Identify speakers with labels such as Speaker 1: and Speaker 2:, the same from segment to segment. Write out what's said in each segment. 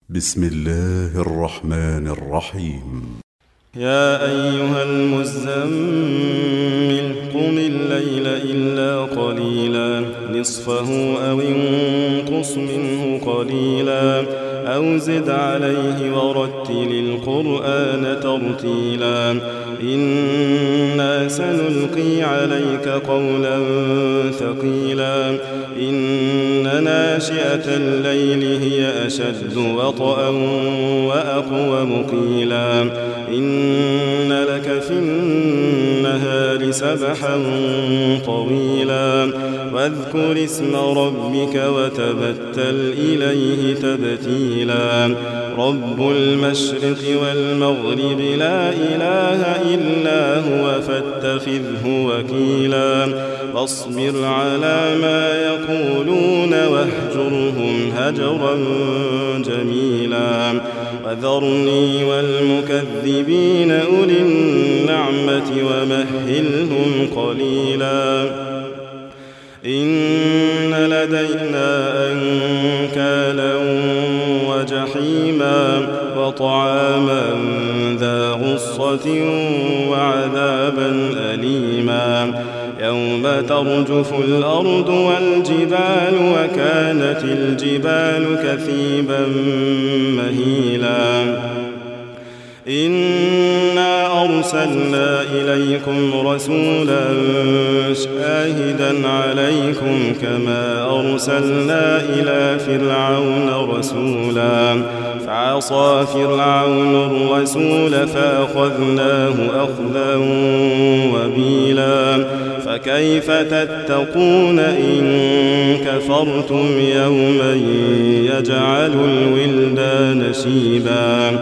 Speaker 1: بسم الله الرحمن الرحيم.
Speaker 2: يا أيها المزمل قم الليل إلا قليلا نصفه أو انقص منه قليلا أو زد عليه ورتل القرآن ترتيلا إنا سنلقي عليك قولا ثقيلا إن ناشئة الليل هي أشد وطئا وأقوم قيلا إن لك في النهار سبحا طويلا واذكر اسم ربك وتبتل إليه تبتيلا رب المشرق والمغرب لا إله إلا هو فاتخذه وكيلا فاصبر على ما يقولون واهجرهم هجرا جميلا وذرني والمكذبين أولي النعمة ومهلهم قليلا إن لدينا أنكالا وجحيما وطعاما ذا غصة وعذابا أليما يوم ترجف الأرض والجبال وكانت الجبال كثيبا مهيلا إنا أرسلنا إليكم رسولا شاهدا عليكم كما أرسلنا إلى فرعون رسولا فعصى فرعون الرسول فأخذناه أخذا وبيلا فكيف تتقون إن كفرتم يوما يجعل الولدان شيبا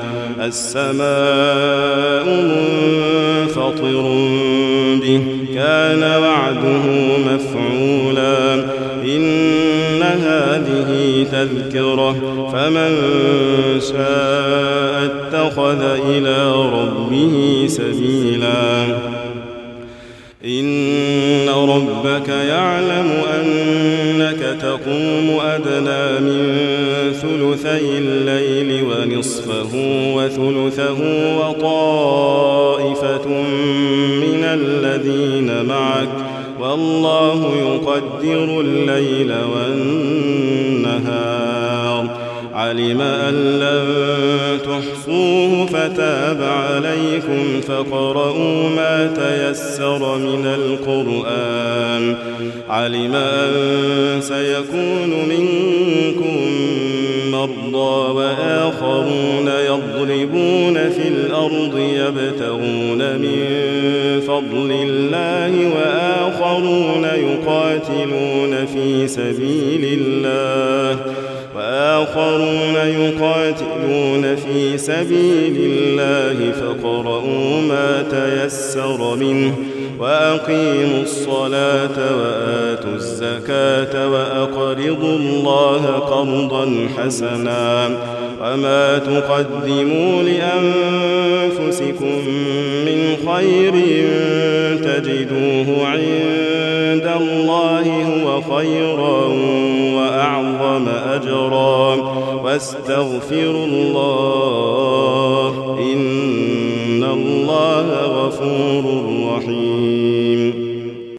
Speaker 2: السماء منفطر به كان وعده مفعولا إن هذه تذكرة فمن شاء اتخذ إلى ربه سبيلا إن ربك يعلم أنك تقوم أدنى من ثلثي الليل ونصفه وثلثه وطائفة من الذين معك والله يقدر الليل والنهار علم أن لن تحصوه فتاب عليكم فاقرؤوا ما تيسر من القرآن علم أن سيكون منكم مرضى وآخرون يضربون في الأرض يبتغون من فضل الله وآخرون يقاتلون في سبيل الله فاقرؤوا ما تيسر منه وأقيموا الصلاة وآتوا الزكاة وأقرضوا الله قرضا حسنا وما تقدموا لأنفسكم من خير تجدوه عند الله هو خيرا وأعظم أجرا واستغفروا الله إن الله غفور رحيم.